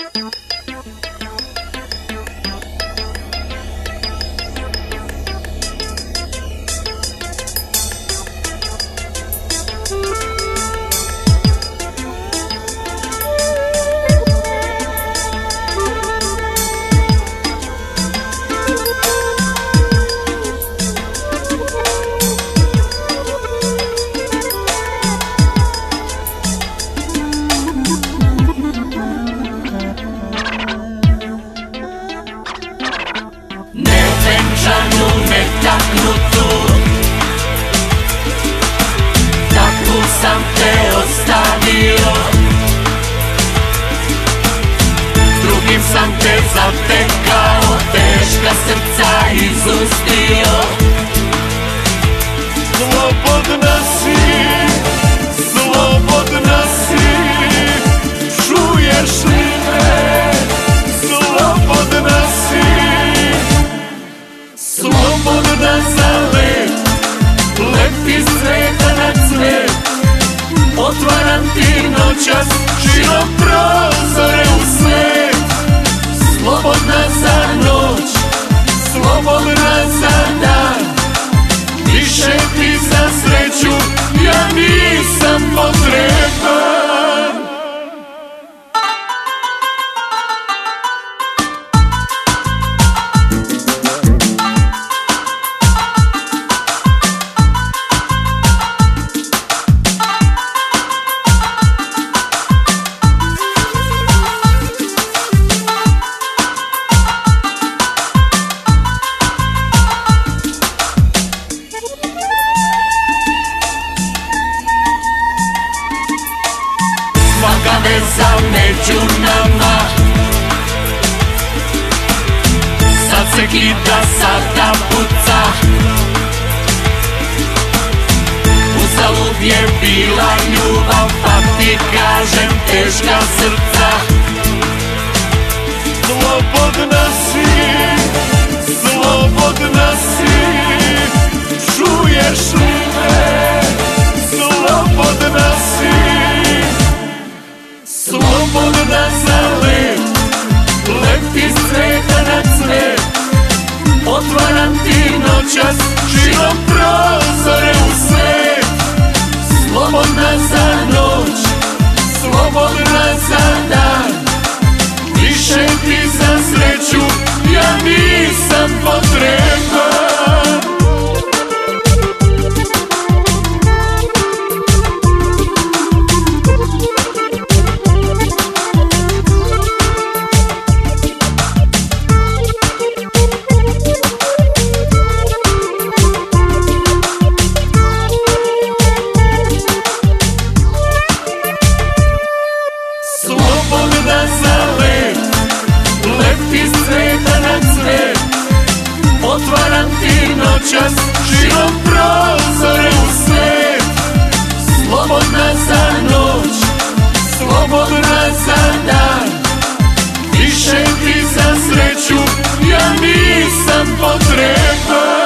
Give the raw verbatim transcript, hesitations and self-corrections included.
Nevenčanu, netaknutu, takvu sam te ostavio. Drugim sam te zatekao, teška srca izustio. Slobodna si, slobodna si, čuješ li me? Slobodna si, slobodna za let, leti sveta na cvet. Otvaram ti noćas širom prozore u svet. Slobodna za noć, slobodna za dan, više ti za sreću ja nisam potreban. Svaka veza među nama sad se kida, sada puca. Uzalud je bila ljubav, pa ti kažem teška srca. Slobodna si, slobodna si, čuješ li me? Slobodna si, slobodna za let, leti sveta na cvet. Otvaram ti noćas širom prozore u svet. Slobodna za noć, slobodna za dan, više ti za sreću ja nisam potreban. Slobodna za let, leti sveta na cvet. Otvaram ti noćas širom prozore u svet. Slobodna za noć, slobodna za dan, više ti za sreću ja nisam potreban.